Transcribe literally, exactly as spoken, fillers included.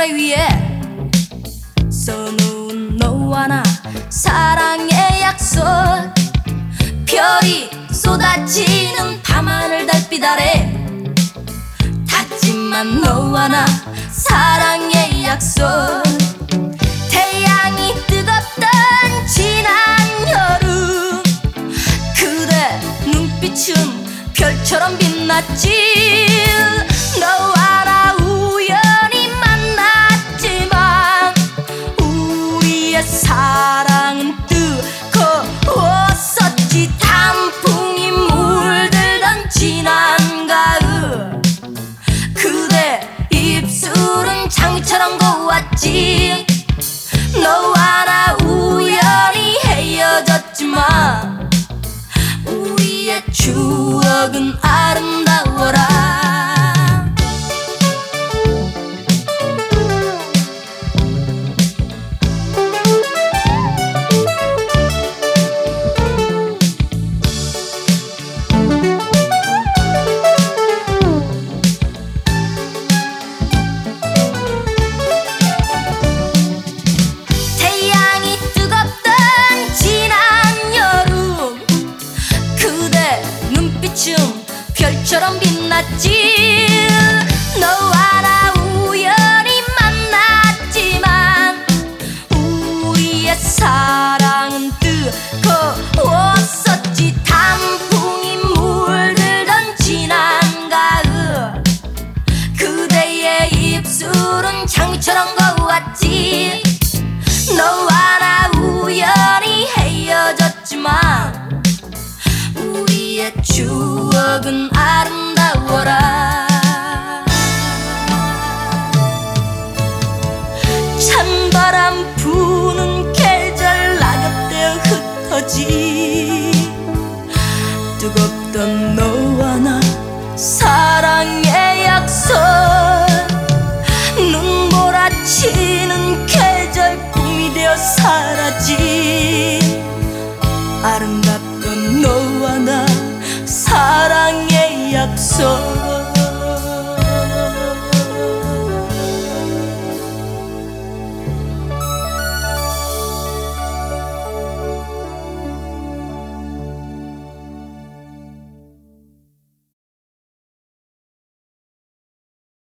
하늘에 위에 써놓은 너와 나 사랑의 약속. 별이 쏟아지는 밤하늘 달빛 아래 닿지만 너와 나 사랑의 약속. 태양이 뜨겁던 지난 여름 그대 눈빛은 별처럼 빛났지. 너와 나 우연히 만났지만 우리의 사랑은 뜨거웠었지. 단풍이 물들던 지난 가을 그대 입술은 장미처럼 고왔지. 너와 나 우연히 헤어졌지만 우리의 추억은 아름다워라. 태양이 뜨겁던 지난 여름 그대 눈빛은 별처럼 빛났지. 너와 나 우연히 만났지만 우리의 사랑은 뜨거웠었지. 단풍이 물들던 지난 가을 그대의 입술은 장미처럼 고왔지. 너와 나 우연히 헤어졌지만 우리의 추억은 아름다워라. 찬바람 부는 계절 낙엽되어 흩어진 뜨겁던 너와 나 사랑의 약속. 눈몰아치는 계절 꿈이 되어 사라진 아름답던 너와 나 사랑의 약속.